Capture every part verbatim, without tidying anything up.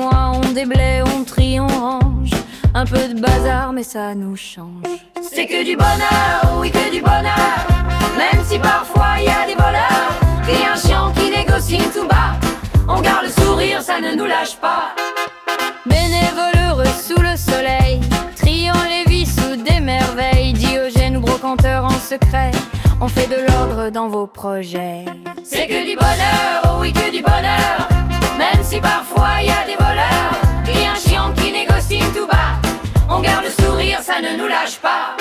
moi, on déblaye, on trie, on range. Un peu de bazar, mais ça nous change. C'est que du bonheur, oui que du bonheur. Même si parfois y a des voleurs, clients chiants qui négocient tout bas. On garde le sourire, ça ne nous lâche pas. Bénévole heureux sous le soleil, triant les vies sous des merveilles. Diogène ou brocanteur en secret, on fait de l'ordre dans vos projets. C'est que du bonheur, oh oui que du bonheur. Même si parfois y a des voleurs, clients chiants qui négocient tout bas. On garde le sourire, ça ne nous lâche pas.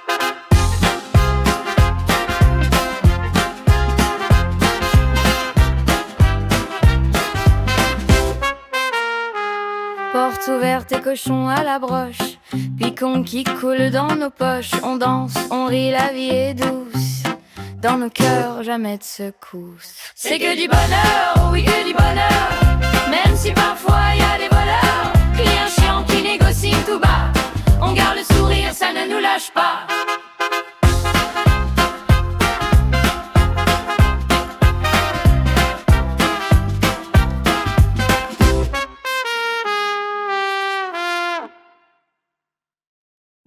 Porte ouverte et cochon à la broche, picon qui coule dans nos poches. On danse, on rit, la vie est douce. Dans nos cœurs, jamais de secousse. C'est que du bonheur, oh oui que du bonheur. Même si parfois y a des voleurs, clients chiants